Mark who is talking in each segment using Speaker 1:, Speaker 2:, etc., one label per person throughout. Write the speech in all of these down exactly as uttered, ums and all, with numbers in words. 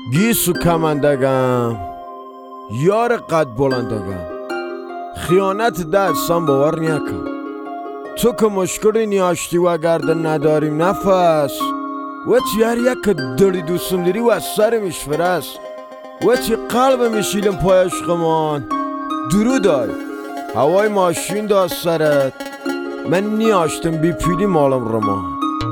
Speaker 1: گیسو کمندگم یار قد بلندگم خیانت دستم باور نیکم تو که مشکلی نیاشتی و گرده نداریم نفس و چی هر یک که داری دوستم داری و از سر میشفرست و چی قلب میشیلم پای عشقمان درو دای هوای ماشین داست سرت من نیاشتم بی پیلی مالم رمان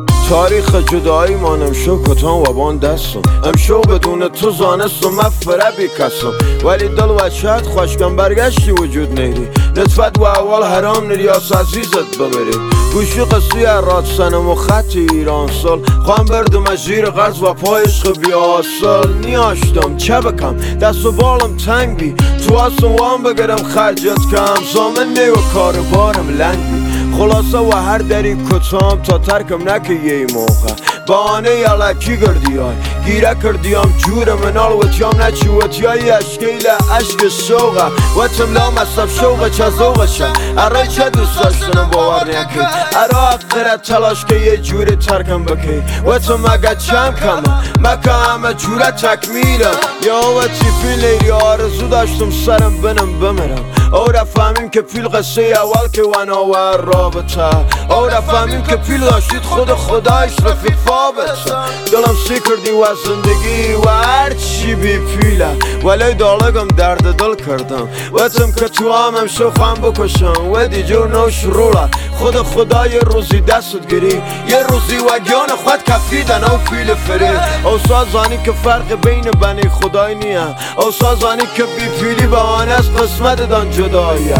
Speaker 1: تاریخ جدایی مانم شو کتان و بان دستم امشو بدون تو زانستم مفره بی کسم ولی دل و شاید خوشگم برگشتی وجود نیری نطفت و اول حرام نریاس عزیزت ببری گوشی قصی راد سنم و خط ایران سال خوام بردم از زیر غرز و پای عشق بیاسل نیاشتم چه بکم دست و بالم تنگ بی تو هستم وام بگرم خرجت کم زامن نی و کار بارم لنگ بی خلاصه و هر دری کتام تا ترکم نکه یه موقع بانه یلکی گردی های گیره کردیم جور منال و تیام نچی و تیایی اشکیل عشق شوقه و تم لام اصاب شوقه چه زوقه شه اره چه دوست داشتنم باور نیکی اره اقدرت تلاش که یه جوری ترکم بکی و تم اگه چم کمه مکه همه جوره تکمیلم یا و چی فیل ایری آرزو داشتم سرم بنم بمرم او را فهمیم که پیل قصه اول که وناور رابطه او را فهمیم که پیل داشتید خود خدایش رفیق فابطه دلم سی کردی و زندگی و هر چی بی پیله ولی دالگم درد دل کردم وطم که تو همم شو خواهم بکشم و دی جور نو شروله خود خدا یه روزی دستت گیری یه روزی و گیان خود کفیدن او پیل فری او سازانی که فرق بین بنی خدای نیه او سازانی که بی پیلی بهانه از قسمت دان جداییه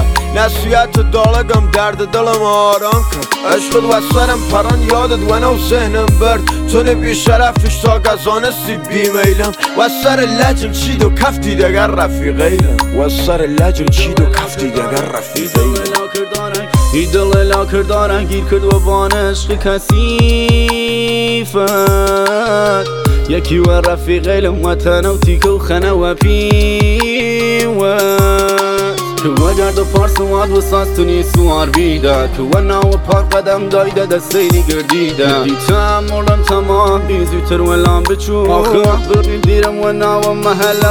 Speaker 1: نصیحت دالگم درد دلم آرام کرد عشقت و سرم پران یادت و نو ذهنم برد تو نبی شرفش تا گزانستی بی میلم و سر لجم چید و کفتی دگر رفیقیلم و سر لجم چید و کفتی دگر رفیقیلم
Speaker 2: ای دل لا کردارن گیر کرد و بان عشق کثیفت یکی و رفیقیلم و تنو تیکو خنه و پیوت که و گرد و پارس واد و ساز تو نی سوار بیده که و ناو پاک قدم دایده دستیلی گردیده دیتم مردم تمام بی زیوتر و لام بچو آخه برنیم دیرم و ناو محل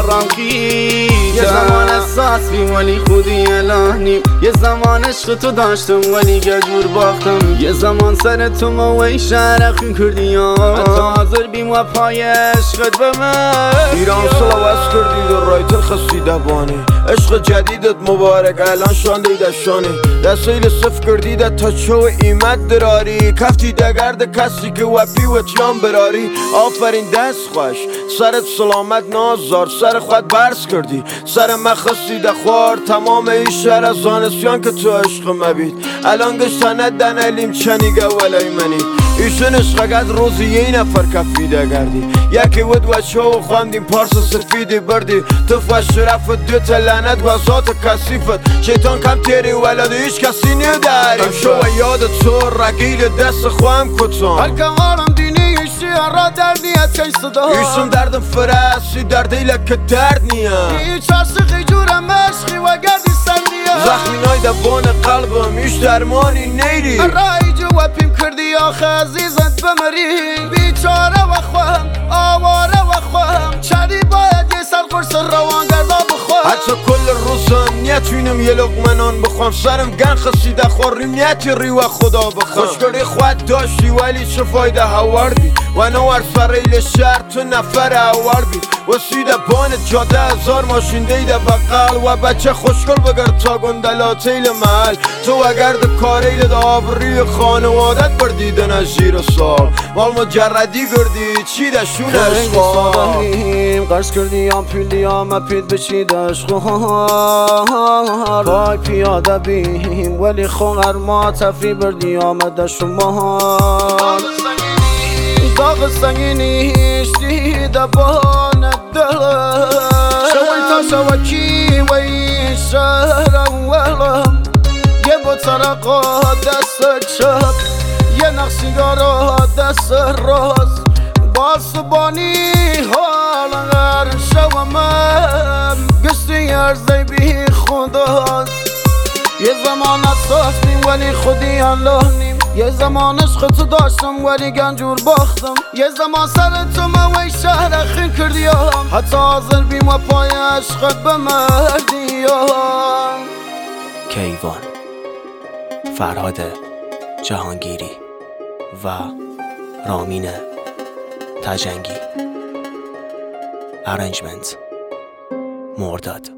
Speaker 2: رامکی یه زمان احساس بی ولی خودی الانیم یه زمان عشق تو داشتم ولی گجور باختم یه زمان سر تو موی شرخین کردی حتی حاضر بیم و پای عشقت به من
Speaker 1: ایران سلاوز کردی در رای تل خسیده بانی عشق جدیدت مبارک الان شانده دشانی دستیل صف کردیده تا چو ایمت دراری کفتی دگرد کسی که وپی و تیان براری آفرین دست خوش سرت سلامت نازار سر خود برس کردی سر مخصی دخوار تمام ای شهر از زانسیان که تو عشق مبید الان گشتنه دنالیم چنیگه ولی منی ایشون عشقگت روزی یه نفر کفیده گردی یکی ود و شو خواندیم پارس سفیدی بردی تف و شرف دو تلنت و ذات کسیفت شیطان کم تیری ولد هیچ کسی نداری امشو و یاد تو رگیل دست خواهم کتان
Speaker 2: هر که غارم دینی ایشی را در نیت چنج صدا
Speaker 1: ایشون دردم فرسی در دیلک که درد نیم
Speaker 2: هیچ عاشقی جورم عشقی و گردی سندیم
Speaker 1: زخمی نای دبان قلبم ایش درمانی نیری
Speaker 2: رای جو و پیم کردی آخه عزیزت بمری بیچاره و خواهم آواره و خواهم چری باید یه سر قرص روان گردا بخواهم
Speaker 1: حتی کل روزم نیتوینم یه لقمنان بخوام سرم گن خسیده خوریم نیتی ری و خدا بخوام خوشگری خود داشتی ولی چه فایده هواردی و نوار فریل شهر تو نفر هواردی و سیده بان جاده هزار ماشین دیده بقل و بچه خوشگل بگرد تا گندلاتیل محل تو اگر ده کاریل ده آبری خانوادت بردیدن از جیر سال مال مجردی گردی چی ده شون عشقا
Speaker 2: قرص کردی هم پیلی هم اپید بشید عشقا پای پیاده بیم ولی خونر ما تفری بردی آمده شما داغ سنگینیش دیده بان دلم شوی تا شوکی و این شهر اولم یه بطرقا دست چپ یه نقصیگارا دست راست باسبانی حال غر شومم گشتی ارزی بی خداست یه زمان اساس نیم ولی خودی الله نیم یه زمان عشق تو داشتم ولی گنجور باختم یه زمان سر تو موی شهر خیل کردیم حتی حاضر بیم و پای عشقت بمردی.
Speaker 3: کیوان، فرهاد جهانگیری و رامین تجنگی. ارنجمنت مرداد.